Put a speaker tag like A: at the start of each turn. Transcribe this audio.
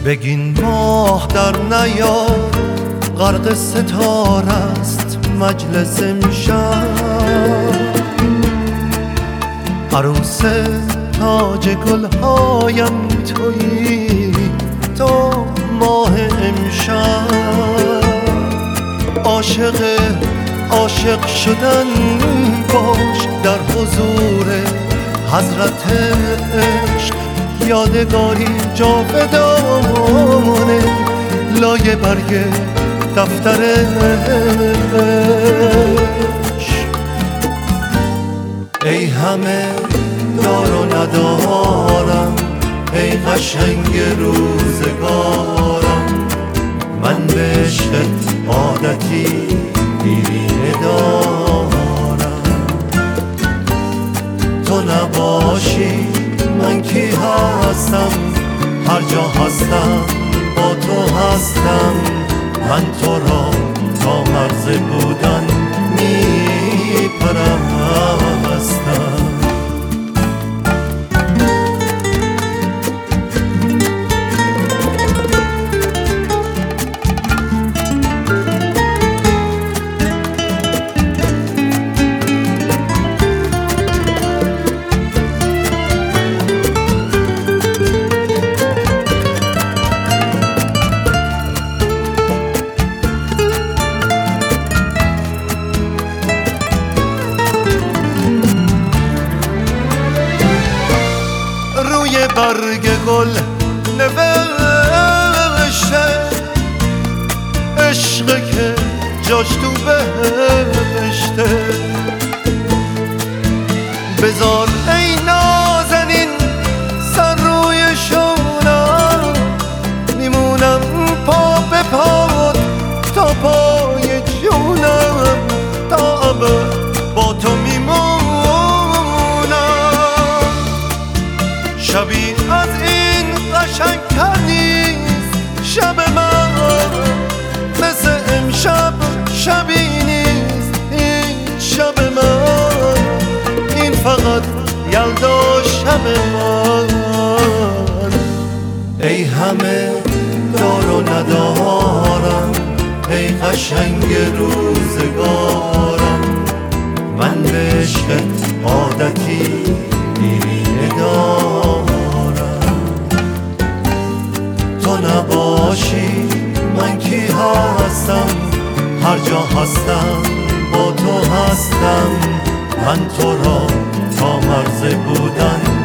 A: بگین ماه در نیاد غرق ستاره است مجلس امشب. عروس تاج گلهایم تویی تو ماه امشب. عاشق شدن باش در حضور حضرت عشق، یادگاری جاودانه لایه برگ دفتر عشق. ای همه دار و ندارم، ای قشنگ روزگارم، من به عشقت عادتی دیرینه دارم. تو نباشی من کی هستم؟ هر جا هستم با تو هستم. من تو را تا مرز بودن میپرستم. برگ گل نوشته عشق که جاش تو بهشته. بذار ای نازنین سر روی شونم، میمونم پا به پا تا پای جونم، تا ابد با تو میمونم. شبی از این قشنگتر نیست شب من، مثل امشب شبی نیست این شب من. این فقط یلدا شب من. ای همه دار و ندارم، ای قشنگ روزگارم، من به عشقت عادتی دیرینه دارم. تو نباشی من کی هستم؟ هر جا هستم با تو هستم. من تو را تا مرز بودن